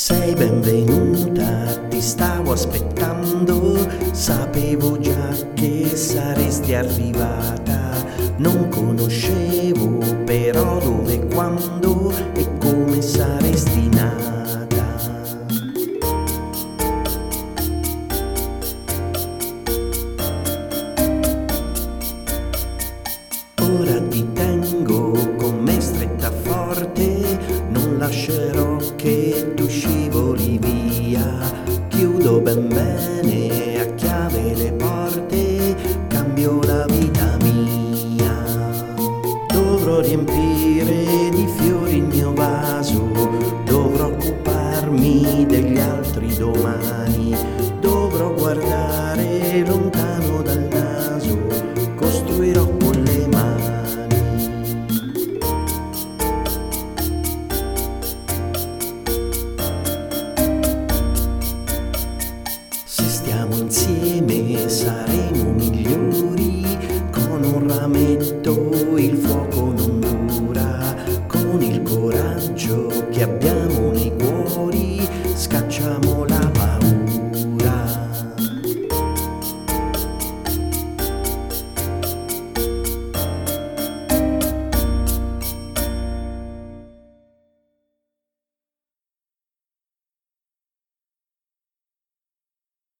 Sei benvenuta, ti stavo aspettando, sapevo già che saresti arrivata. Non conoscevo però dove, e quando e come saresti nata. Ora ti tengo con me stretta forte, non lascerò che tu scivoli via. Chiudo ben bene a chiave le porte, cambio la vita mia. Dovrò riempire di fiori il mio vaso, dovrò occuparmi degli altri domani, dovrò guardare lontano dal naso, costruirò con le mani. Se stiamo insieme saremo migliori, con un rametto